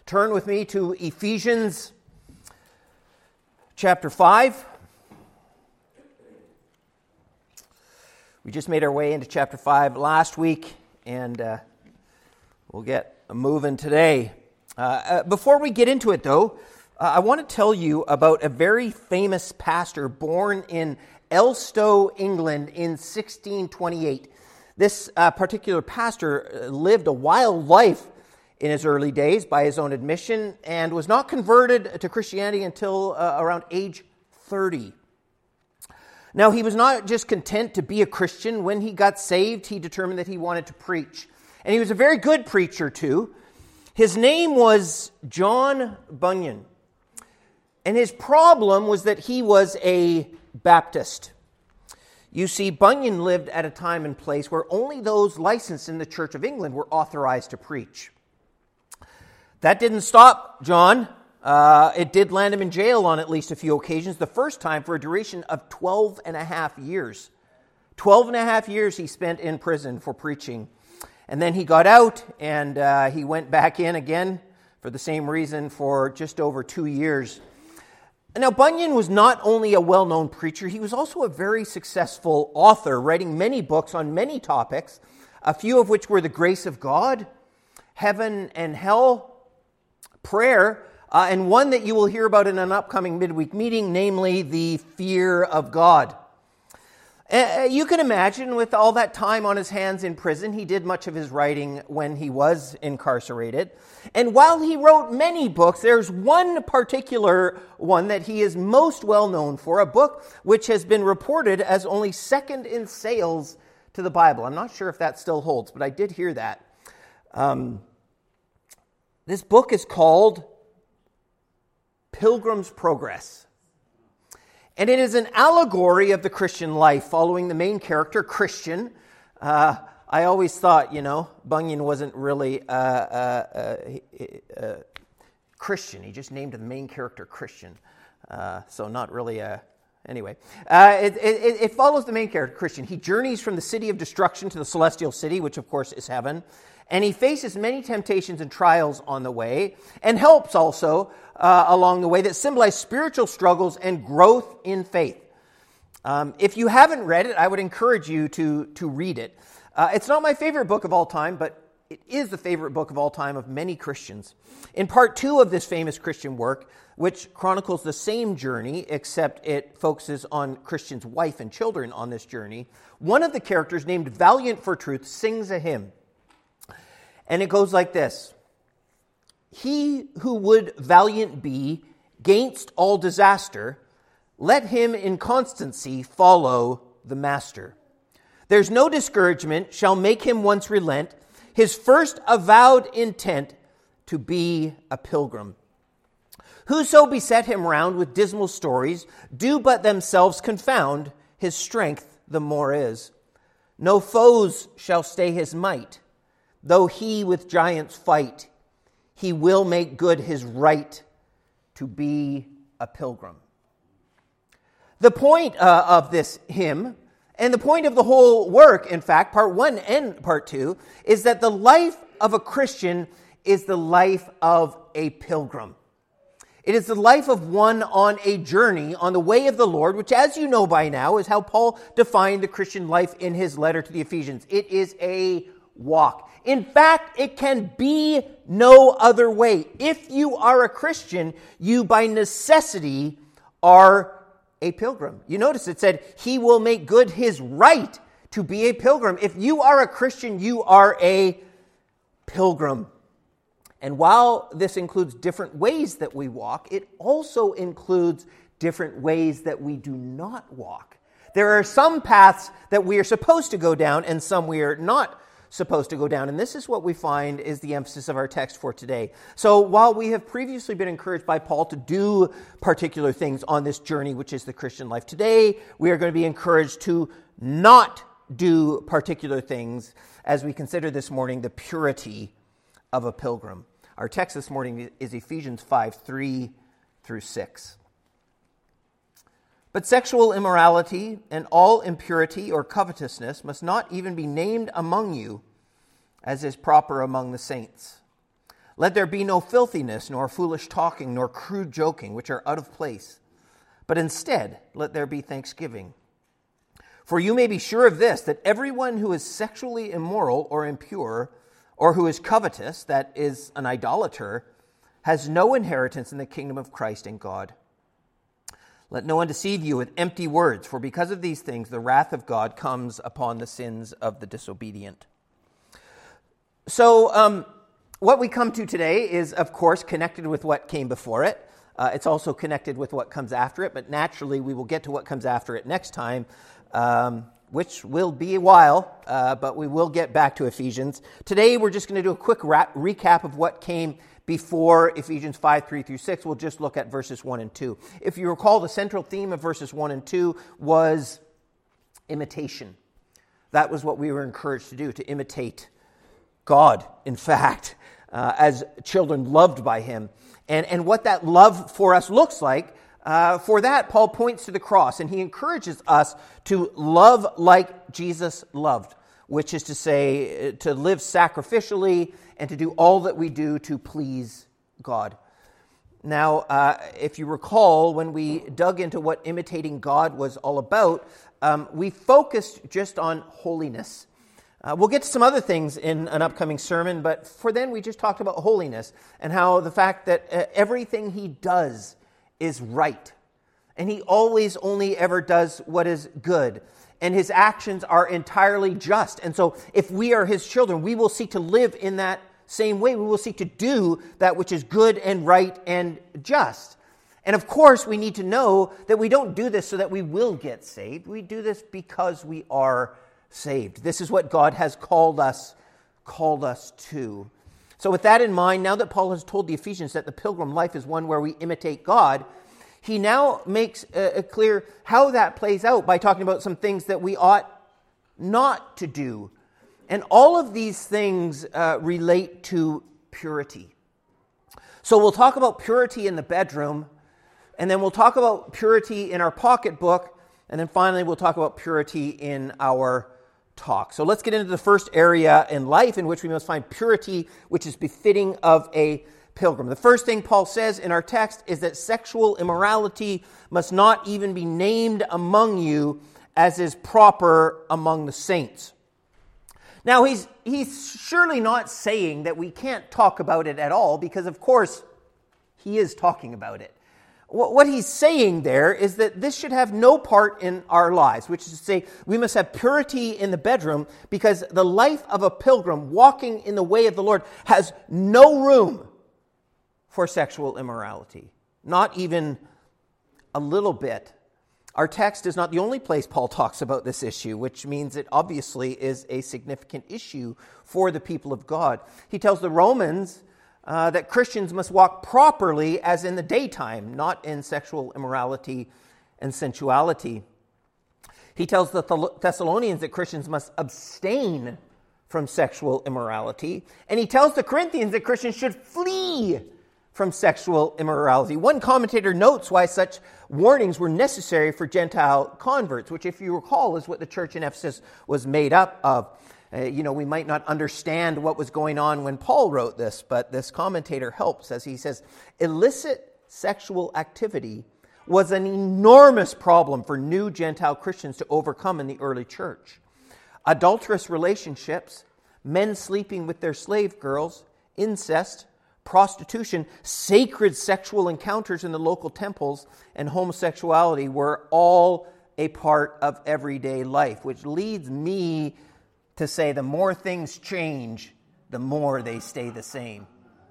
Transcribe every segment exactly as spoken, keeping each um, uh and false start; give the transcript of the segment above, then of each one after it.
turn with me to Ephesians chapter five. We just made our way into chapter five last week, and uh, we'll get moving today. Uh, uh, before we get into it, though, uh, I want to tell you about a very famous pastor born in Elstow, England in sixteen twenty-eight. This uh, particular pastor lived a wild life in his early days, by his own admission, and was not converted to Christianity until uh, around age thirty. Now, he was not just content to be a Christian. When he got saved, he determined that he wanted to preach. And he was a very good preacher, too. His name was John Bunyan. And his problem was that he was a Baptist. You see, Bunyan lived at a time and place where only those licensed in the Church of England were authorized to preach. That didn't stop John. Uh, it did land him in jail on at least a few occasions, the first time for a duration of twelve and a half years. twelve and a half years he spent in prison for preaching. And then he got out, and uh, he went back in again for the same reason for just over two years. Now, Bunyan was not only a well-known preacher, he was also a very successful author, writing many books on many topics, a few of which were the grace of God, heaven and hell, prayer, uh, and one that you will hear about in an upcoming midweek meeting, namely the fear of God. Uh, you can imagine, with all that time on his hands in prison, he did much of his writing when he was incarcerated. And while he wrote many books, there's one particular one that he is most well known for, a book which has been reported as only second in sales to the Bible. I'm not sure if that still holds, but I did hear that. Um, this book is called Pilgrim's Progress. And it is an allegory of the Christian life, following the main character, Christian. Uh, I always thought, you know, Bunyan wasn't really a uh, uh, uh, Christian. He just named the main character Christian. Uh, so not really a... Anyway, uh, it, it, it follows the main character, Christian. He journeys from the city of destruction to the celestial city, which of course is heaven. And he faces many temptations and trials on the way, and helps also uh, along the way that symbolize spiritual struggles and growth in faith. Um, if you haven't read it, I would encourage you to, to read it. Uh, it's not my favorite book of all time, but it is the favorite book of all time of many Christians. In part two of this famous Christian work, which chronicles the same journey, except it focuses on Christian's wife and children on this journey, one of the characters, named Valiant for Truth, sings a hymn. And it goes like this: He who would valiant be gainst all disaster, let him in constancy follow the Master. There's no discouragement shall make him once relent his first avowed intent to be a pilgrim. Whoso beset him round with dismal stories do but themselves confound, his strength the more is. No foes shall stay his might. Though he with giants fight, he will make good his right to be a pilgrim. The point uh, of this hymn, and the point of the whole work, in fact, part one and part two, is that the life of a Christian is the life of a pilgrim. It is the life of one on a journey on the way of the Lord, which, as you know by now, is how Paul defined the Christian life in his letter to the Ephesians. It is a walk. In fact, it can be no other way. If you are a Christian, you by necessity are a pilgrim. You notice it said, he will make good his right to be a pilgrim. If you are a Christian, you are a pilgrim. And while this includes different ways that we walk, it also includes different ways that we do not walk. There are some paths that we are supposed to go down and some we are not supposed to go down. And this is what we find is the emphasis of our text for today. So while we have previously been encouraged by Paul to do particular things on this journey, which is the Christian life, today we are going to be encouraged to not do particular things as we consider this morning the purity of a pilgrim. Our text this morning is Ephesians five, three through six. But sexual immorality and all impurity or covetousness must not even be named among you, as is proper among the saints. Let there be no filthiness, nor foolish talking, nor crude joking, which are out of place. But instead, let there be thanksgiving. For you may be sure of this, that everyone who is sexually immoral or impure, or who is covetous, that is, an idolater, has no inheritance in the kingdom of Christ and God. Let no one deceive you with empty words, for because of these things the wrath of God comes upon the sins of the disobedient. So, um, what we come to today is, of course, connected with what came before it. Uh, it's also connected with what comes after it, but naturally we will get to what comes after it next time, um, which will be a while, uh, but we will get back to Ephesians. Today we're just going to do a quick ra- recap of what came before Ephesians five, three through six. We'll just look at verses one and two. If you recall, the central theme of verses one and two was imitation. That was what we were encouraged to do, to imitate God, in fact, uh, as children loved by him. And, and what that love for us looks like, uh, for that, Paul points to the cross, and he encourages us to love like Jesus loved, which is to say, to live sacrificially and to do all that we do to please God. Now, uh, if you recall, when we dug into what imitating God was all about, um, we focused just on holiness. Uh, we'll get to some other things in an upcoming sermon, but for then we just talked about holiness and how the fact that uh, everything he does is right. And he always only ever does what is good. And his actions are entirely just. And so if we are his children, we will seek to live in that same way. We will seek to do that which is good and right and just. And of course, we need to know that we don't do this so that we will get saved. We do this because we are saved. This is what God has called us, called us to. So with that in mind, now that Paul has told the Ephesians that the pilgrim life is one where we imitate God, he now makes uh, clear how that plays out by talking about some things that we ought not to do. And all of these things uh, relate to purity. So we'll talk about purity in the bedroom, and then we'll talk about purity in our pocketbook, and then finally we'll talk about purity in our talk. So let's get into the first area in life in which we must find purity, which is befitting of a pilgrim. The first thing Paul says in our text is that sexual immorality must not even be named among you, as is proper among the saints. Now, he's he's surely not saying that we can't talk about it at all, because of course he is talking about it. What he's saying there is that this should have no part in our lives, which is to say we must have purity in the bedroom, because the life of a pilgrim walking in the way of the Lord has no room for sexual immorality, not even a little bit. Our text is not the only place Paul talks about this issue, which means it obviously is a significant issue for the people of God. He tells the Romans uh, that Christians must walk properly as in the daytime, not in sexual immorality and sensuality. He tells the Thessalonians that Christians must abstain from sexual immorality. And he tells the Corinthians that Christians should flee from sexual immorality. One commentator notes why such warnings were necessary for Gentile converts, which, if you recall, is what the church in Ephesus was made up of. Uh, you know, we might not understand what was going on when Paul wrote this, but this commentator helps as he says, illicit sexual activity was an enormous problem for new Gentile Christians to overcome in the early church. Adulterous relationships, men sleeping with their slave girls, incest, prostitution, sacred sexual encounters in the local temples, and homosexuality were all a part of everyday life, which leads me to say the more things change, the more they stay the same.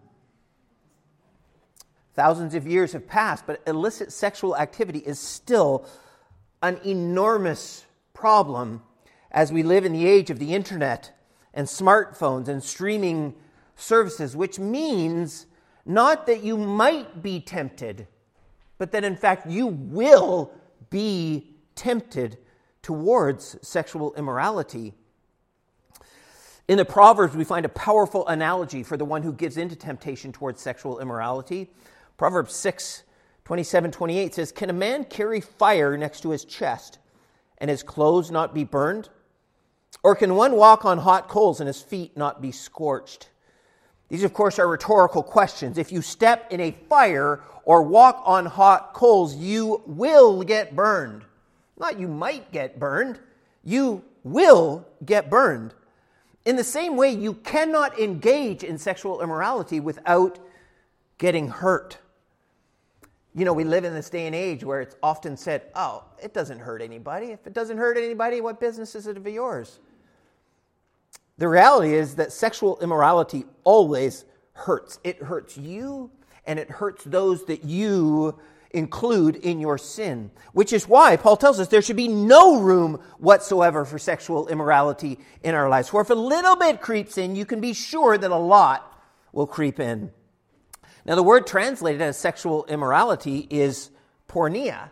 Thousands of years have passed, but illicit sexual activity is still an enormous problem as we live in the age of the internet and smartphones and streaming services, which means not that you might be tempted, but that in fact you will be tempted towards sexual immorality. In the Proverbs, we find a powerful analogy for the one who gives into temptation towards sexual immorality. Proverbs six, twenty-seven, twenty-eight says, "Can a man carry fire next to his chest and his clothes not be burned? Or can one walk on hot coals and his feet not be scorched?" These, of course, are rhetorical questions. If you step in a fire or walk on hot coals, you will get burned. Not you might get burned. You will get burned. In the same way, you cannot engage in sexual immorality without getting hurt. You know, we live in this day and age where it's often said, oh, it doesn't hurt anybody. If it doesn't hurt anybody, what business is it of yours? The reality is that sexual immorality always hurts. It hurts you, and it hurts those that you include in your sin, which is why Paul tells us there should be no room whatsoever for sexual immorality in our lives. For if a little bit creeps in, you can be sure that a lot will creep in. Now, the word translated as sexual immorality is porneia.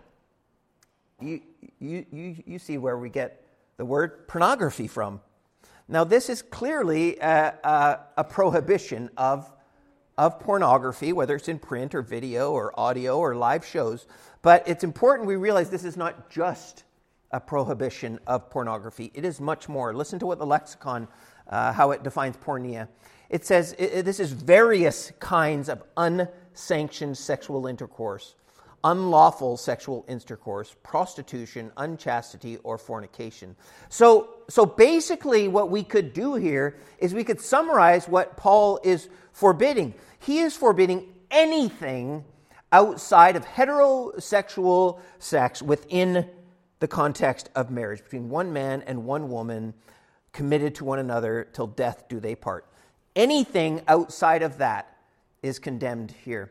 You, you, you, you see where we get the word pornography from. Now, this is clearly a, a, a prohibition of, of pornography, whether it's in print or video or audio or live shows. But it's important we realize this is not just a prohibition of pornography. It is much more. Listen to what the lexicon, uh, how it defines porneia. It says it, this is various kinds of unsanctioned sexual intercourse, unlawful sexual intercourse, prostitution, unchastity, or fornication. So, so basically what we could do here is we could summarize what Paul is forbidding. He is forbidding anything outside of heterosexual sex within the context of marriage, between one man and one woman committed to one another till death do they part. Anything outside of that is condemned here.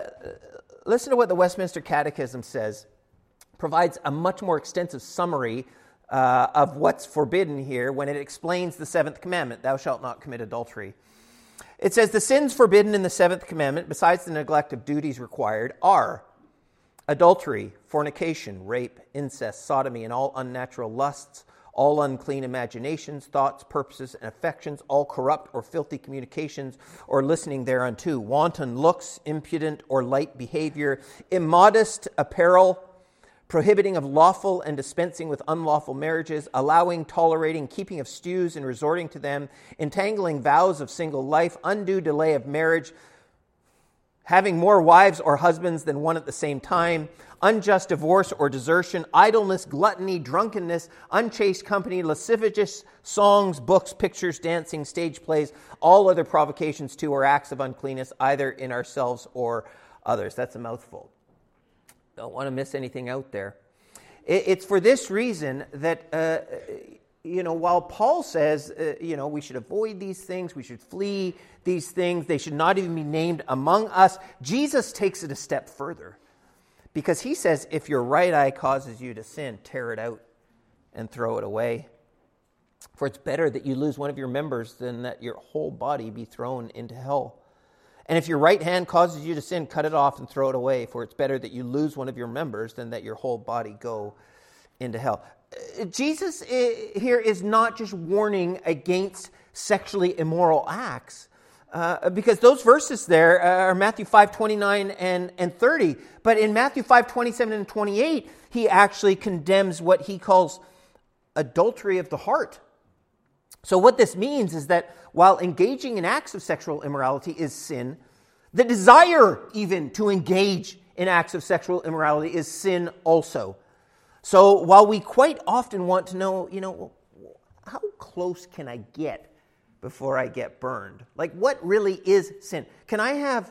Listen to what the Westminster Catechism says. Provides a much more extensive summary uh, of what's forbidden here when it explains the seventh commandment, thou shalt not commit adultery. It says, the sins forbidden in the seventh commandment, besides the neglect of duties required, are adultery, fornication, rape, incest, sodomy, and all unnatural lusts, all unclean imaginations, thoughts, purposes, and affections, all corrupt or filthy communications, or listening thereunto, wanton looks, impudent or light behavior, immodest apparel, prohibiting of lawful and dispensing with unlawful marriages, allowing, tolerating, keeping of stews and resorting to them, entangling vows of single life, undue delay of marriage, having more wives or husbands than one at the same time, unjust divorce or desertion, idleness, gluttony, drunkenness, unchaste company, lascivious songs, books, pictures, dancing, stage plays, all other provocations to or acts of uncleanness, either in ourselves or others. That's a mouthful. Don't want to miss anything out there. It's for this reason that, uh, you know, while Paul says, uh, you know, we should avoid these things, we should flee these things, they should not even be named among us, Jesus takes it a step further. Because he says, if your right eye causes you to sin, tear it out and throw it away. For it's better that you lose one of your members than that your whole body be thrown into hell. And if your right hand causes you to sin, cut it off and throw it away. For it's better that you lose one of your members than that your whole body go into hell. Jesus here is not just warning against sexually immoral acts. Uh, because those verses there are Matthew five, twenty-nine and, and thirty. But in Matthew five, twenty-seven and twenty-eight, he actually condemns what he calls adultery of the heart. So what this means is that while engaging in acts of sexual immorality is sin, the desire even to engage in acts of sexual immorality is sin also. So while we quite often want to know, you know, how close can I get before I get burned? Like, what really is sin? Can I have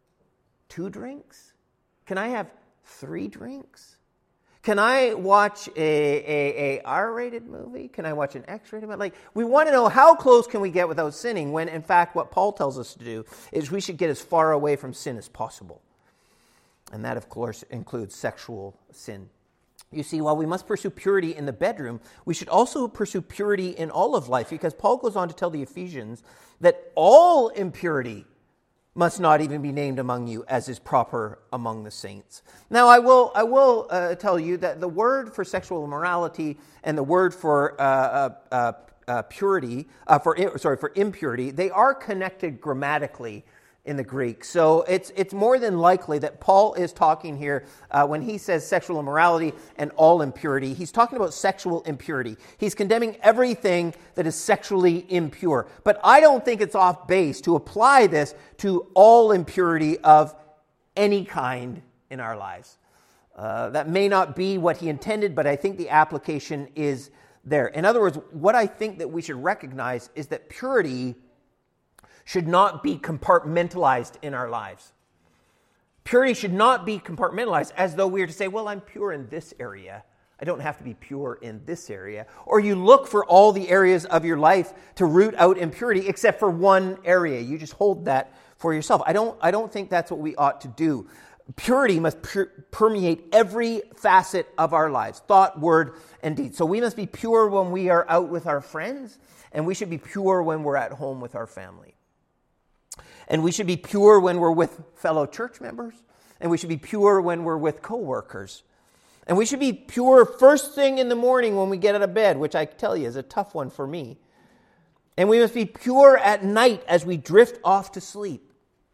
two drinks? Can I have three drinks? Can I watch a, a, a R-rated movie? Can I watch an X-rated movie? Like, we want to know how close can we get without sinning, when, in fact, what Paul tells us to do is we should get as far away from sin as possible. And that, of course, includes sexual sin. You see, while we must pursue purity in the bedroom, we should also pursue purity in all of life, because Paul goes on to tell the Ephesians that all impurity must not even be named among you, as is proper among the saints. Now, I will I will uh, tell you that the word for sexual immorality and the word for uh, uh, uh, uh, purity, uh, for sorry for impurity, they are connected grammatically in the Greek. So it's it's more than likely that Paul is talking here uh, when he says sexual immorality and all impurity. He's talking about sexual impurity. He's condemning everything that is sexually impure. But I don't think it's off base to apply this to all impurity of any kind in our lives. Uh, that may not be what he intended, but I think the application is there. In other words, what I think that we should recognize is that purity should not be compartmentalized in our lives. Purity should not be compartmentalized as though we were to say, well, I'm pure in this area. I don't have to be pure in this area. Or you look for all the areas of your life to root out impurity except for one area. You just hold that for yourself. I don't, I don't think that's what we ought to do. Purity must per- permeate every facet of our lives, thought, word, and deed. So we must be pure when we are out with our friends, and we should be pure when we're at home with our family. And we should be pure when we're with fellow church members. And we should be pure when we're with coworkers. And we should be pure first thing in the morning when we get out of bed, which I tell you is a tough one for me. And we must be pure at night as we drift off to sleep.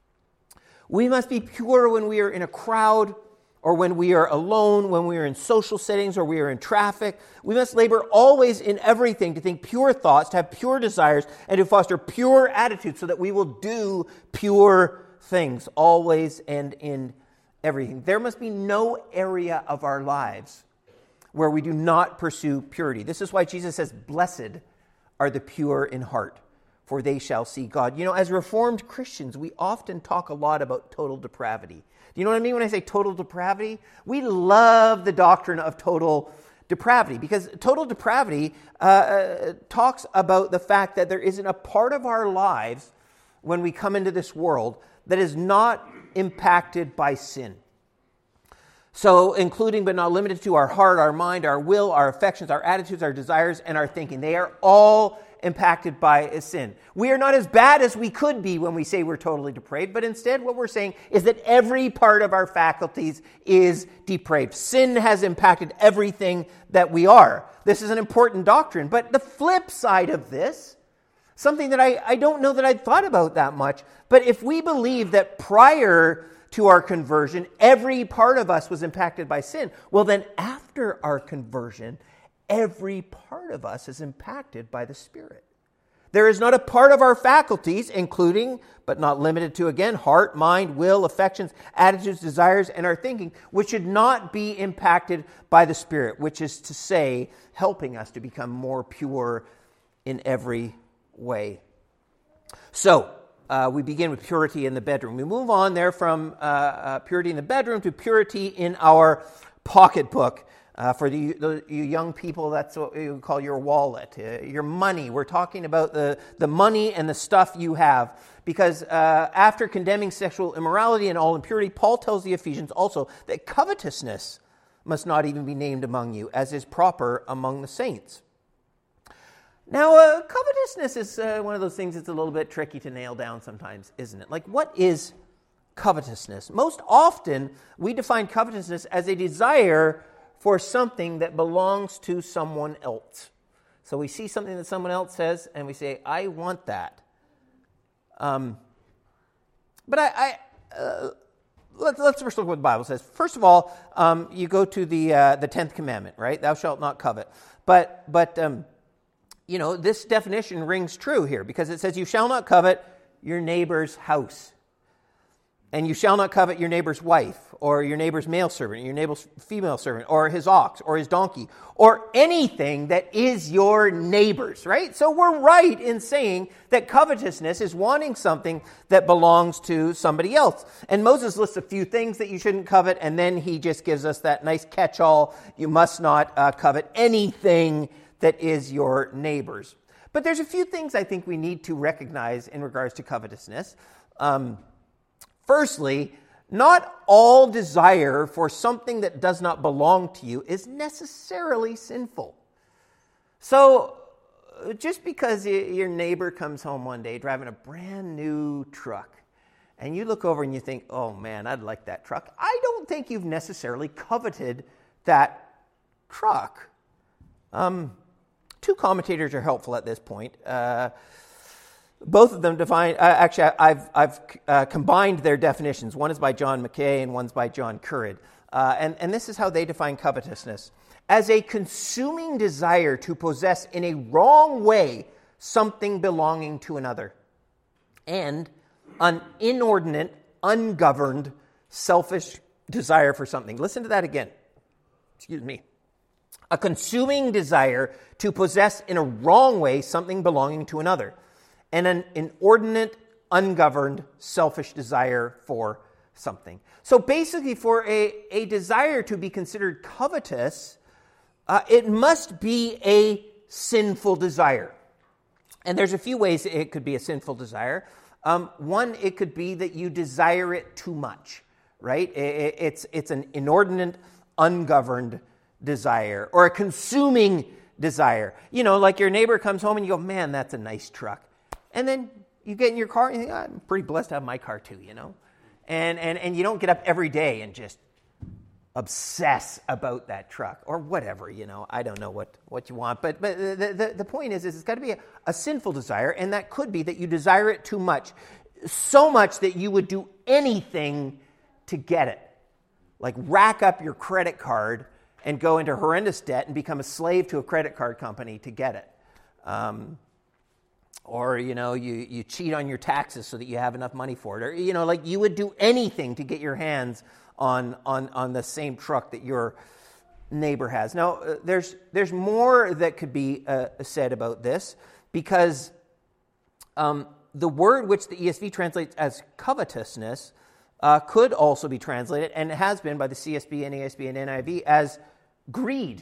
We must be pure when we are in a crowd, or when we are alone, when we are in social settings, or we are in traffic. We must labor always in everything to think pure thoughts, to have pure desires, and to foster pure attitudes so that we will do pure things, always and in everything. There must be no area of our lives where we do not pursue purity. This is why Jesus says, "Blessed are the pure in heart, for they shall see God." You know, as Reformed Christians, we often talk a lot about total depravity. Do you know what I mean when I say total depravity? We love the doctrine of total depravity because total depravity uh, uh, talks about the fact that there isn't a part of our lives when we come into this world that is not impacted by sin. So, including but not limited to our heart, our mind, our will, our affections, our attitudes, our desires, and our thinking. They are all impacted by sin. We are not as bad as we could be when we say we're totally depraved, but instead what we're saying is that every part of our faculties is depraved. Sin has impacted everything that we are. This is an important doctrine, but the flip side of this, something that I, I don't know that I'd thought about that much, but if we believe that prior to our conversion, every part of us was impacted by sin, well then after our conversion, every part of us is impacted by the Spirit. There is not a part of our faculties, including, but not limited to, again, heart, mind, will, affections, attitudes, desires, and our thinking, which should not be impacted by the Spirit, which is to say, helping us to become more pure in every way. So, uh, we begin with purity in the bedroom. We move on there from uh, uh, purity in the bedroom to purity in our pocketbook. Uh, for the, the you young people, that's what you call your wallet, uh, your money. We're talking about the, the money and the stuff you have. Because uh, after condemning sexual immorality and all impurity, Paul tells the Ephesians also that covetousness must not even be named among you, as is proper among the saints. Now, uh, covetousness is uh, one of those things that's a little bit tricky to nail down sometimes, isn't it? Like, what is covetousness? Most often, we define covetousness as a desire for something that belongs to someone else. So we see something that someone else says, and we say, I want that. Um, but I, I uh, let's, let's first look at what the Bible says. First of all, um, you go to the uh, the tenth commandment, right? Thou shalt not covet. But, but um, you know, this definition rings true here, because it says, you shall not covet your neighbor's house. And you shall not covet your neighbor's wife, or your neighbor's male servant, or your neighbor's female servant, or his ox, or his donkey, or anything that is your neighbor's, right? So we're right in saying that covetousness is wanting something that belongs to somebody else. And Moses lists a few things that you shouldn't covet, and then he just gives us that nice catch-all, you must not uh, covet anything that is your neighbor's. But there's a few things I think we need to recognize in regards to covetousness. Um... Firstly, not all desire for something that does not belong to you is necessarily sinful. So, just because your neighbor comes home one day driving a brand new truck, and you look over and you think, oh man, I'd like that truck, I don't think you've necessarily coveted that truck. Um, two commentators are helpful at this point. Uh, both of them define, uh, actually, I've, I've uh, combined their definitions. One is by John McKay and one's by John Currid. Uh, and, and this is how they define covetousness: as a consuming desire to possess in a wrong way something belonging to another, and an inordinate, ungoverned, selfish desire for something. Listen to that again. Excuse me. A consuming desire to possess in a wrong way something belonging to another, and an inordinate, ungoverned, selfish desire for something. So basically, for a, a desire to be considered covetous, uh, it must be a sinful desire. And there's a few ways it could be a sinful desire. Um, one, it could be that you desire it too much, right? It, it's, it's an inordinate, ungoverned desire, or a consuming desire. You know, like your neighbor comes home and you go, man, that's a nice truck. And then you get in your car and you think, oh, I'm pretty blessed to have my car too, you know? And, and, and you don't get up every day and just obsess about that truck or whatever, you know. I don't know what, what you want. But, but the, the, the point is, is it's got to be a, a sinful desire, and that could be that you desire it too much. So much that you would do anything to get it. Like rack up your credit card and go into horrendous debt and become a slave to a credit card company to get it. Um, or, you know, you, you cheat on your taxes so that you have enough money for it. Or, you know, like you would do anything to get your hands on on, on the same truck that your neighbor has. Now, uh, there's, there's more that could be uh, said about this, because um, the word which the E S V translates as covetousness uh, could also be translated, and it has been by the C S B, N A S B, and N I V, as greed.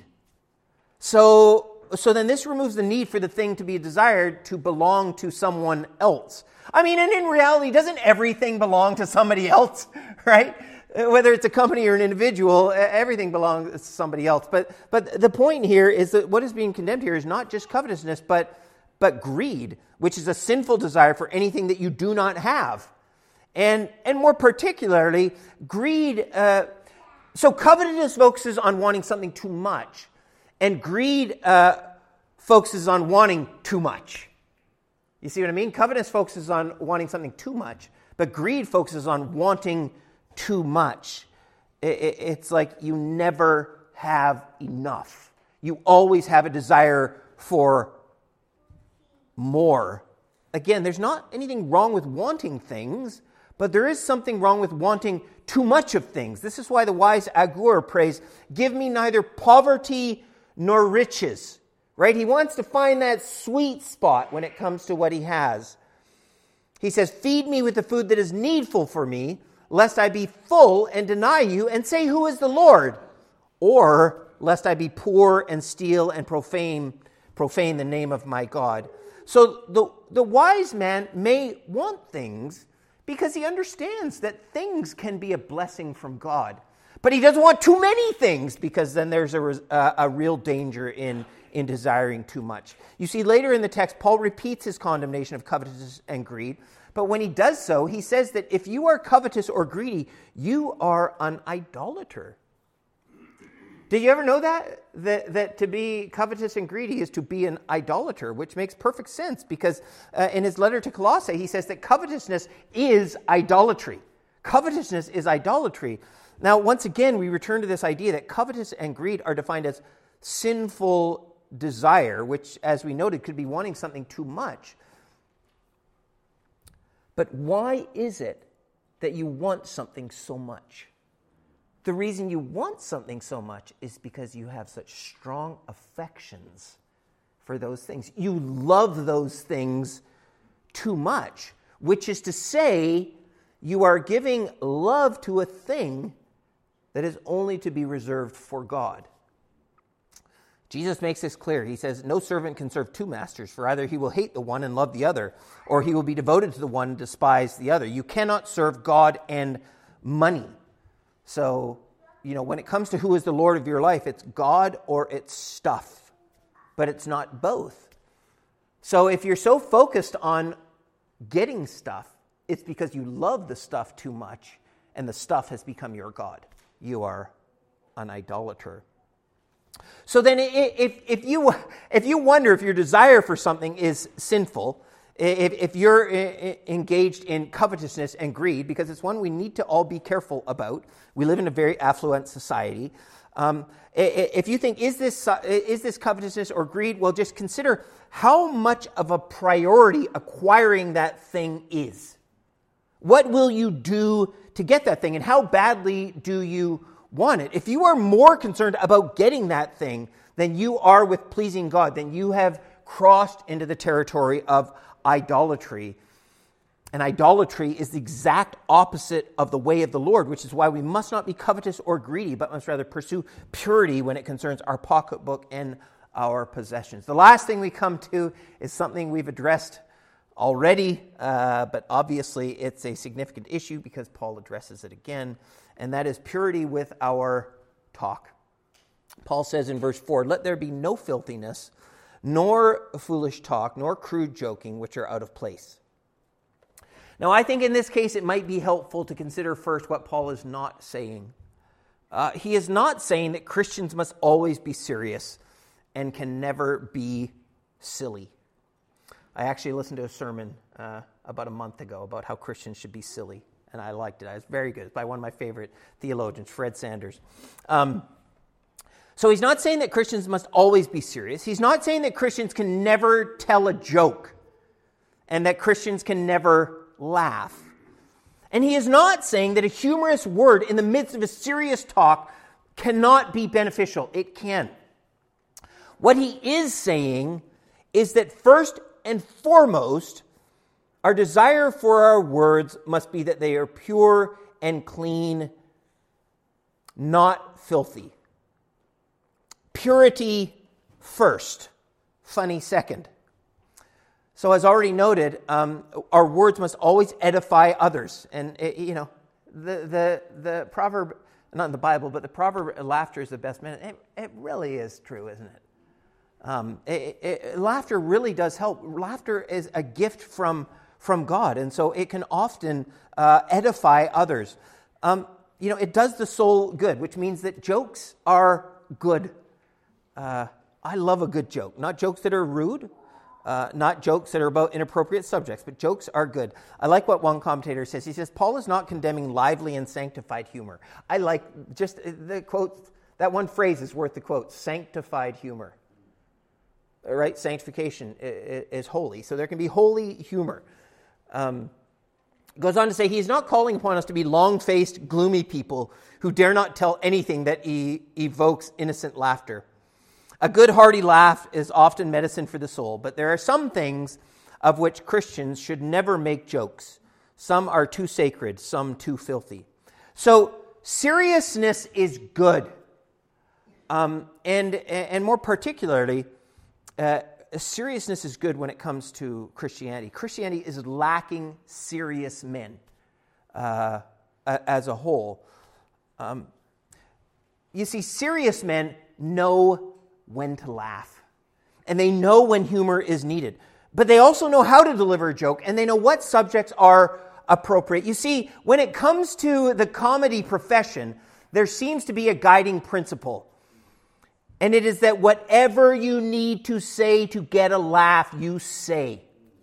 So, so then this removes the need for the thing to be desired to belong to someone else. I mean, and in reality, doesn't everything belong to somebody else, right? Whether it's a company or an individual, everything belongs to somebody else. But but the point here is that what is being condemned here is not just covetousness, but but greed, which is a sinful desire for anything that you do not have. And and more particularly, greed, uh, so covetousness focuses on wanting something too much, and greed uh, focuses on wanting too much. You see what I mean? Covetousness focuses on wanting something too much, but greed focuses on wanting too much. It's like you never have enough. You always have a desire for more. Again, there's not anything wrong with wanting things, but there is something wrong with wanting too much of things. This is why the wise Agur prays, give me neither poverty nor riches. Right? He wants to find that sweet spot when it comes to what he has. He says, feed me with the food that is needful for me, lest I be full and deny you and say, who is the Lord? Or lest I be poor and steal and profane, profane the name of my God. So the, the wise man may want things because he understands that things can be a blessing from God. But he doesn't want too many things, because then there's a, a, a real danger in, in desiring too much. You see, later in the text, Paul repeats his condemnation of covetousness and greed. But when he does so, he says that if you are covetous or greedy, you are an idolater. Did you ever know that? That, that to be covetous and greedy is to be an idolater, which makes perfect sense, because uh, in his letter to Colossae, he says that covetousness is idolatry. Covetousness is idolatry. Now, once again, we return to this idea that covetous and greed are defined as sinful desire, which, as we noted, could be wanting something too much. But why is it that you want something so much? The reason you want something so much is because you have such strong affections for those things. You love those things too much, which is to say, you are giving love to a thing that is only to be reserved for God. Jesus makes this clear. He says, no servant can serve two masters, for either he will hate the one and love the other, or he will be devoted to the one and despise the other. You cannot serve God and money. So, you know, when it comes to who is the Lord of your life, it's God or it's stuff, but it's not both. So if you're so focused on getting stuff, it's because you love the stuff too much, and the stuff has become your God. You are an idolater. So then if, if, you, if you wonder if your desire for something is sinful, If, if you're engaged in covetousness and greed, because it's one we need to all be careful about. We live in a very affluent society. Um, if you think, is this is this covetousness or greed? Well, just consider how much of a priority acquiring that thing is. What will you do to get that thing, and how badly do you want it? If you are more concerned about getting that thing than you are with pleasing God, then you have crossed into the territory of idolatry. And idolatry is the exact opposite of the way of the Lord, which is why we must not be covetous or greedy, but must rather pursue purity when it concerns our pocketbook and our possessions. The last thing we come to is something we've addressed already, uh, but obviously it's a significant issue because Paul addresses it again, and that is purity with our talk. Paul says in verse four, "Let there be no filthiness, nor foolish talk, nor crude joking, which are out of place." Now, I think in this case it might be helpful to consider first what Paul is not saying. Uh, he is not saying that Christians must always be serious and can never be silly. I actually listened to a sermon uh, about a month ago about how Christians should be silly, and I liked it. It was very good. It's by one of my favorite theologians, Fred Sanders. Um, so he's not saying that Christians must always be serious. He's not saying that Christians can never tell a joke and that Christians can never laugh. And he is not saying that a humorous word in the midst of a serious talk cannot be beneficial. It can. What he is saying is that first and foremost, our desire for our words must be that they are pure and clean, not filthy. Purity first, funny second. So as already noted, um, our words must always edify others. And, it, you know, the, the the proverb, not in the Bible, but the proverb, laughter is the best medicine. It, it really is true, isn't it? Um, it, it? Laughter really does help. Laughter is a gift from, from God, and so it can often uh, edify others. Um, you know, it does the soul good, which means that jokes are good. Uh, I love a good joke. Not jokes that are rude, Uh, not jokes that are about inappropriate subjects, but jokes are good. I like what one commentator says. He says, Paul is not condemning lively and sanctified humor. I like just the quote, that one phrase is worth the quote, sanctified humor. All right, sanctification is holy, so there can be holy humor. Um, goes on to say, he is not calling upon us to be long-faced, gloomy people who dare not tell anything that e- evokes innocent laughter. A good hearty laugh is often medicine for the soul, but there are some things of which Christians should never make jokes. Some are too sacred, some too filthy. So seriousness is good. Um, and, and more particularly, uh, seriousness is good when it comes to Christianity. Christianity is lacking serious men uh, as a whole. Um, you see, serious men know when to laugh. And they know when humor is needed. But they also know how to deliver a joke, and they know what subjects are appropriate. You see, when it comes to the comedy profession, there seems to be a guiding principle. And it is that whatever you need to say to get a laugh, you say.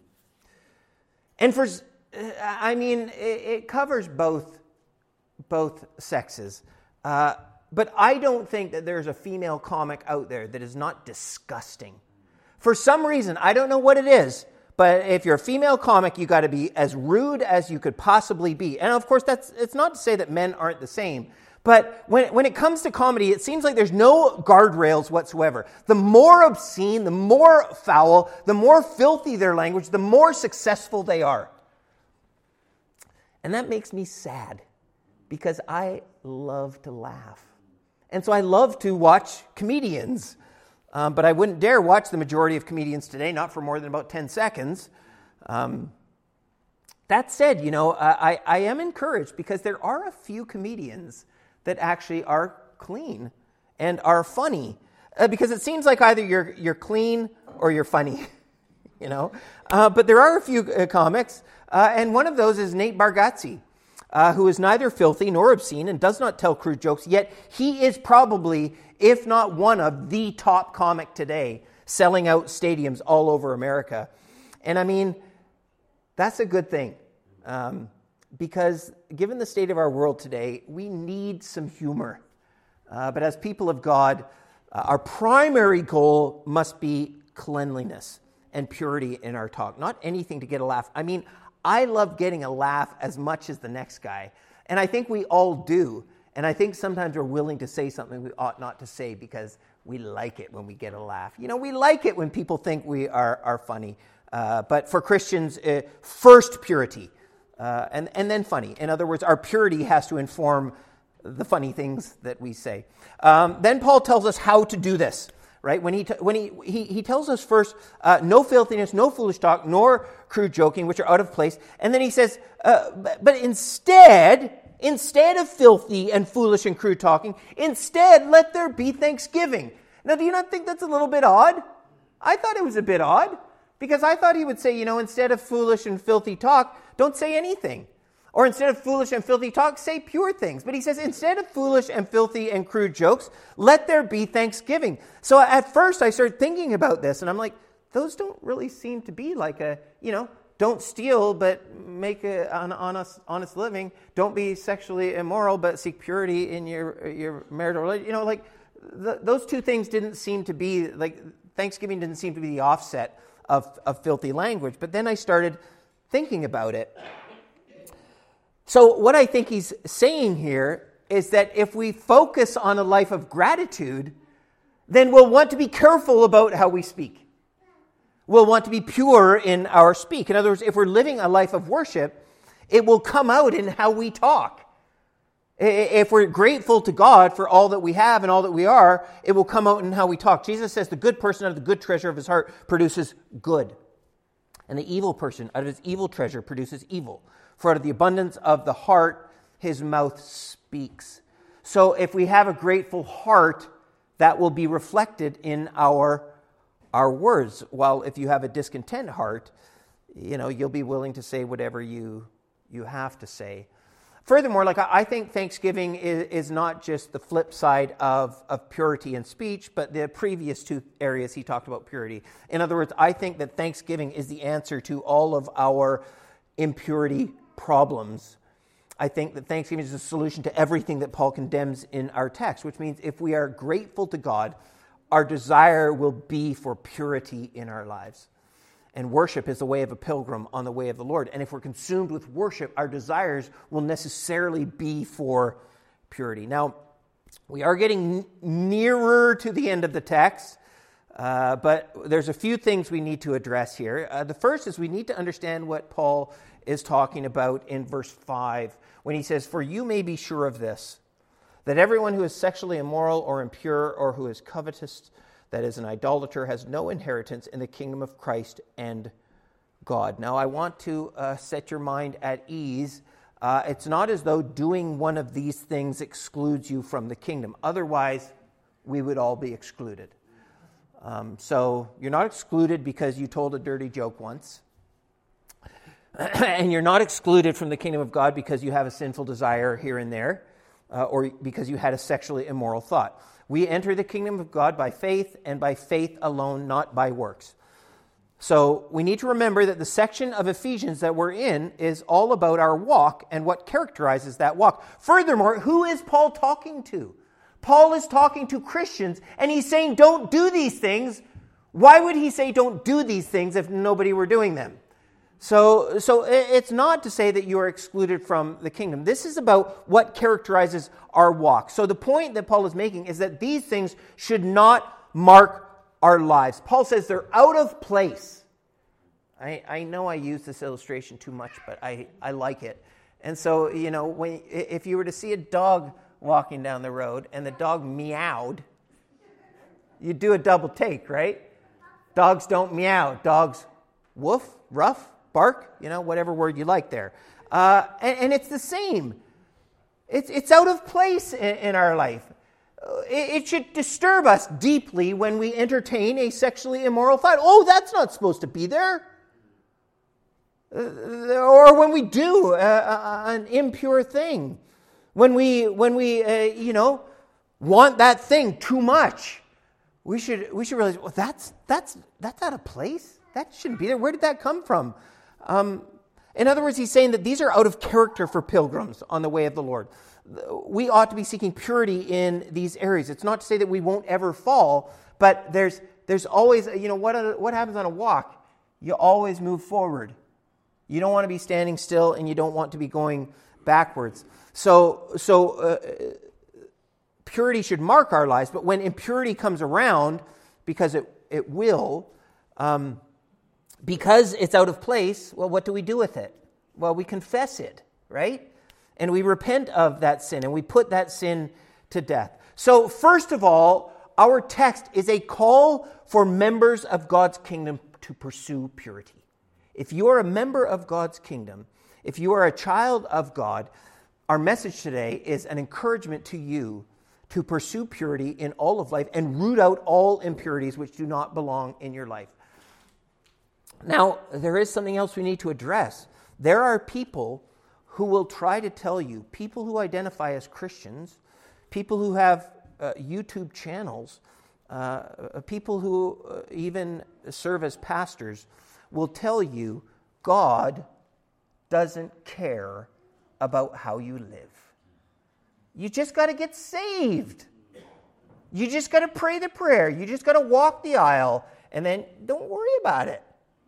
And for, I mean, it covers both, both sexes. Uh, But I don't think that there's a female comic out there that is not disgusting. For some reason, I don't know what it is, but if you're a female comic, you got to be as rude as you could possibly be. And of course, that's it's not to say that men aren't the same. But when, when it comes to comedy, it seems like there's no guardrails whatsoever. The more obscene, the more foul, the more filthy their language, the more successful they are. And that makes me sad because I love to laugh. And so I love to watch comedians, um, but I wouldn't dare watch the majority of comedians today, not for more than about ten seconds. Um, that said, you know, I, I am encouraged because there are a few comedians that actually are clean and are funny. Uh, because it seems like either you're you're clean or you're funny, you know. Uh, but there are a few uh, comics, uh, and one of those is Nate Bargatze. Uh, who is neither filthy nor obscene and does not tell crude jokes, yet he is probably, if not one of, the top comic today, selling out stadiums all over America. And I mean, That's a good thing. Um, because given the state of our world today, we need some humor. Uh, but as people of God, uh, our primary goal must be cleanliness and purity in our talk, not anything to get a laugh. I mean, I love getting a laugh as much as the next guy, and I think we all do. And I think sometimes we're willing to say something we ought not to say because we like it when we get a laugh. You know, we like it when people think we are, are funny. Uh, but for Christians, uh, first purity, uh, and, and then funny. In other words, our purity has to inform the funny things that we say. Um, then Paul tells us how to do this, right? When he t- when he, he he tells us first, uh, no filthiness, no foolish talk, nor crude joking, which are out of place. And then he says, uh, but, but instead, instead of filthy and foolish and crude talking, instead let there be thanksgiving. Now, do you not think that's a little bit odd? I thought it was a bit odd, because I thought he would say, you know, instead of foolish and filthy talk, don't say anything. Or instead of foolish and filthy talk, say pure things. But he says, instead of foolish and filthy and crude jokes, let there be thanksgiving. So at first I started thinking about this, and I'm like, those don't really seem to be like a, you know, don't steal, but make a, an honest, honest living. Don't be sexually immoral, but seek purity in your, your marital relationship. You know, like the, those two things didn't seem to be, like Thanksgiving didn't seem to be the offset of, of filthy language. But then I started thinking about it. So what I think he's saying here is that if we focus on a life of gratitude, then we'll want to be careful about how we speak. We'll want to be pure in our speak. In other words, if we're living a life of worship, it will come out in how we talk. If we're grateful to God for all that we have and all that we are, it will come out in how we talk. Jesus says the good person out of the good treasure of his heart produces good. And the evil person out of his evil treasure produces evil. For out of the abundance of the heart, his mouth speaks. So if we have a grateful heart, that will be reflected in our, our words. While if you have a discontent heart, you know, you'll be willing to say whatever you, you have to say. Furthermore, like I think Thanksgiving is, is not just the flip side of, of purity in speech, but the previous two areas he talked about purity. In other words, I think that Thanksgiving is the answer to all of our impurity problems. I think that Thanksgiving is a solution to everything that Paul condemns in our text, which means if we are grateful to God, our desire will be for purity in our lives. And worship is the way of a pilgrim on the way of the Lord. And if we're consumed with worship, our desires will necessarily be for purity. Now, we are getting n- nearer to the end of the text, uh, but there's a few things we need to address here. Uh, the first is we need to understand what Paul is talking about in verse five when he says, "For you may be sure of this, that everyone who is sexually immoral or impure or who is covetous, that is an idolater, has no inheritance in the kingdom of Christ and God." Now, I want to uh, set your mind at ease. Uh, it's not as though doing one of these things excludes you from the kingdom. Otherwise, we would all be excluded. Um, so you're not excluded because you told a dirty joke once. And you're not excluded from the kingdom of God because you have a sinful desire here and there, uh, or because you had a sexually immoral thought. We enter the kingdom of God by faith, and by faith alone, not by works. So we need to remember that the section of Ephesians that we're in is all about our walk and what characterizes that walk. Furthermore, who is Paul talking to? Paul is talking to Christians, and he's saying, don't do these things. Why would he say don't do these things if nobody were doing them? So, so it's not to say that you are excluded from the kingdom. This is about what characterizes our walk. So the point that Paul is making is that these things should not mark our lives. Paul says they're out of place. I, I know I use this illustration too much, but I, I like it. And so, you know, when if you were to see a dog walking down the road and the dog meowed, you'd do a double take, right? Dogs don't meow. Dogs woof, rough, bark, you know, whatever word you like there. Uh, and, and it's the same. It's, it's out of place in, in our life. It, it should disturb us deeply when we entertain a sexually immoral thought. Oh, that's not supposed to be there. Uh, or when we do uh, uh, an impure thing. When we, when we uh, you know, want that thing too much. We should, we should realize, well, that's, that's, that's out of place. That shouldn't be there. Where did that come from? Um, In other words, he's saying that these are out of character for pilgrims on the way of the Lord. We ought to be seeking purity in these areas. It's not to say that we won't ever fall, but there's there's always, you know, what what happens on a walk? You always move forward. You don't want to be standing still, and you don't want to be going backwards. So, so uh, purity should mark our lives, but when impurity comes around, because it, it will, um, because it's out of place, well, what do we do with it? Well, we confess it, right? And we repent of that sin, and we put that sin to death. So, first of all, our text is a call for members of God's kingdom to pursue purity. If you are a member of God's kingdom, if you are a child of God, our message today is an encouragement to you to pursue purity in all of life and root out all impurities which do not belong in your life. Now, there is something else we need to address. There are people who will try to tell you, people who identify as Christians, people who have uh, YouTube channels, uh, people who uh, even serve as pastors, will tell you God doesn't care about how you live. You just got to get saved. You just got to pray the prayer. You just got to walk the aisle, and then don't worry about it.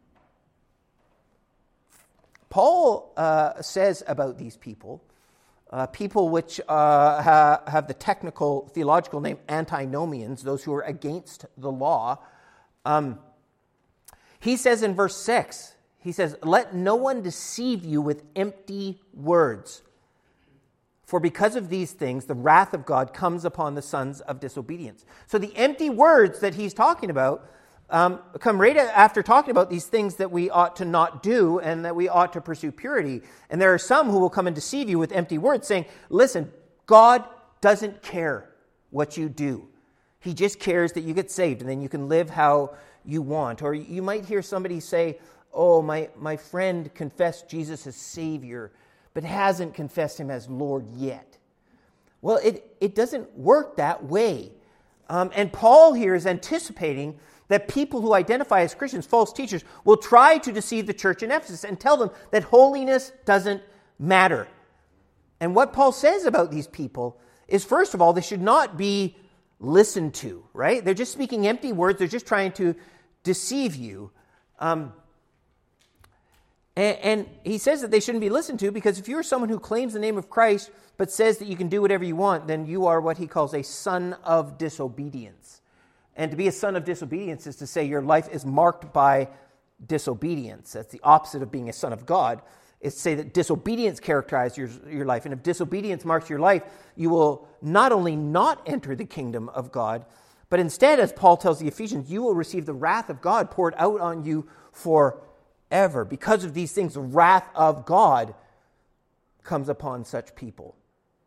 Paul uh, says about these people, uh, people which uh, ha- have the technical theological name antinomians, those who are against the law. Um, he says in verse six, he says, "Let no one deceive you with empty words. For because of these things, the wrath of God comes upon the sons of disobedience." So the empty words that he's talking about um, come right after talking about these things that we ought to not do and that we ought to pursue purity. And there are some who will come and deceive you with empty words, saying, listen, God doesn't care what you do. He just cares that you get saved and then you can live how you want. Or you might hear somebody say, oh, my, my friend confessed Jesus as Savior, but hasn't confessed him as Lord yet. Well, it, it doesn't work that way. Um, and Paul here is anticipating that people who identify as Christians, false teachers, will try to deceive the church in Ephesus and tell them that holiness doesn't matter. And what Paul says about these people is, first of all, they should not be listened to, right? They're just speaking empty words. They're just trying to deceive you. Um, And, and he says that they shouldn't be listened to because if you're someone who claims the name of Christ but says that you can do whatever you want, then you are what he calls a son of disobedience. And to be a son of disobedience is to say your life is marked by disobedience. That's the opposite of being a son of God. It's to say that disobedience characterizes your, your life. And if disobedience marks your life, you will not only not enter the kingdom of God, but instead, as Paul tells the Ephesians, you will receive the wrath of God poured out on you for ever. Because of these things, the wrath of God comes upon such people.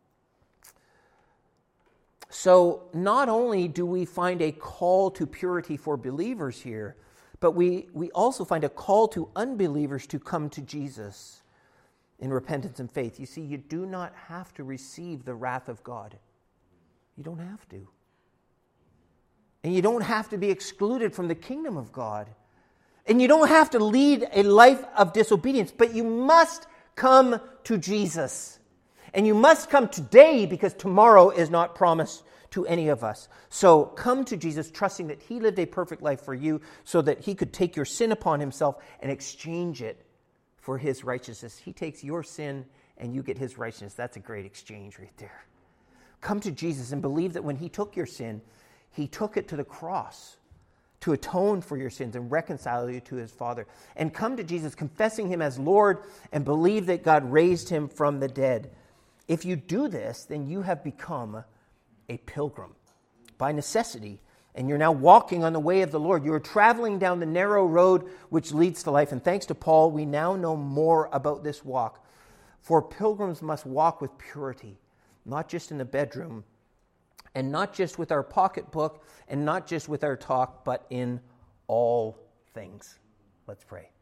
So not only do we find a call to purity for believers here, but we, we also find a call to unbelievers to come to Jesus in repentance and faith. You see, you do not have to receive the wrath of God. You don't have to. And you don't have to be excluded from the kingdom of God. And you don't have to lead a life of disobedience, but you must come to Jesus. And you must come today because tomorrow is not promised to any of us. So come to Jesus trusting that he lived a perfect life for you so that he could take your sin upon himself and exchange it for his righteousness. He takes your sin and you get his righteousness. That's a great exchange right there. Come to Jesus and believe that when he took your sin, he took it to the cross to atone for your sins and reconcile you to his Father. And come to Jesus confessing him as Lord and believe that God raised him from the dead. If you do this, then you have become a pilgrim by necessity. And you're now walking on the way of the Lord. You're traveling down the narrow road which leads to life. And thanks to Paul, we now know more about this walk. For pilgrims must walk with purity, not just in the bedroom, and not just with our pocketbook, and not just with our talk, but in all things. Let's pray.